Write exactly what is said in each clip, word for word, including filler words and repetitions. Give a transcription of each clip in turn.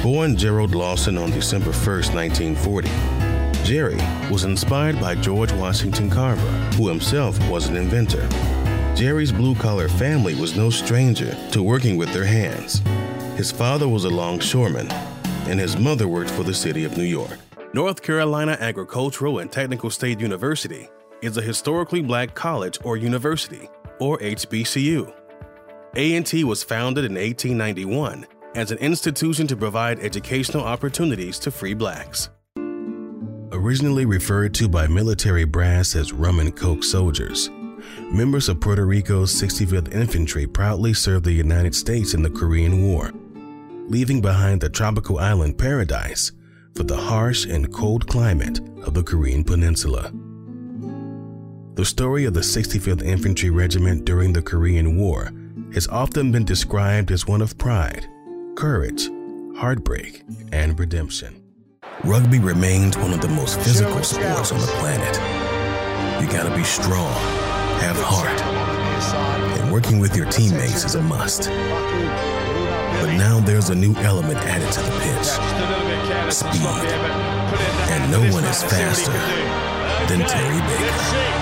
Born Gerald Lawson on December first, nineteen forty, Jerry was inspired by George Washington Carver, who himself was an inventor. Jerry's blue-collar family was no stranger to working with their hands. His father was a longshoreman, and his mother worked for the city of New York. North Carolina Agricultural and Technical State University is a historically black college or university, or H B C U. A and T was founded in eighteen ninety-one as an institution to provide educational opportunities to free blacks. Originally referred to by military brass as rum and coke soldiers, members of Puerto Rico's sixty-fifth Infantry proudly served the United States in the Korean War, leaving behind the tropical island paradise for the harsh and cold climate of the Korean Peninsula. The story of the sixty-fifth Infantry Regiment during the Korean War has often been described as one of pride, courage, heartbreak, and redemption. Rugby remains one of the most physical sports on the planet. You gotta be strong, have heart, and working with your teammates is a must. But now there's a new element added to the pitch: speed. And no one is faster than Terry Baker.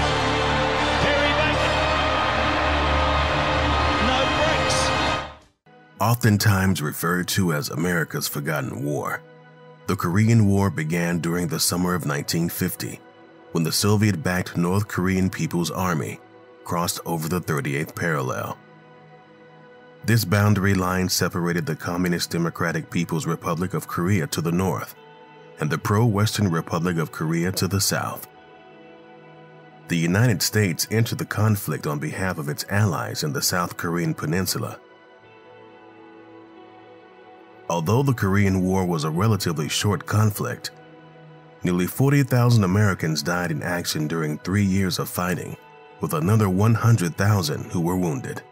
Oftentimes referred to as America's Forgotten War, the Korean War began during the summer of nineteen fifty, when the Soviet-backed North Korean People's Army crossed over the thirty-eighth parallel. This boundary line separated the Communist Democratic People's Republic of Korea to the north and the pro-Western Republic of Korea to the south. The United States entered the conflict on behalf of its allies in the South Korean peninsula. Although the Korean War was a relatively short conflict, nearly forty thousand Americans died in action during three years of fighting, with another one hundred thousand who were wounded.